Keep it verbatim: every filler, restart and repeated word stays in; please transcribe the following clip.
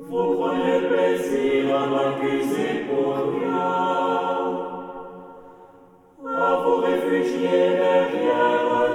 Vous prenez plaisir à m'accuser pour rien, à vous réfugier derrière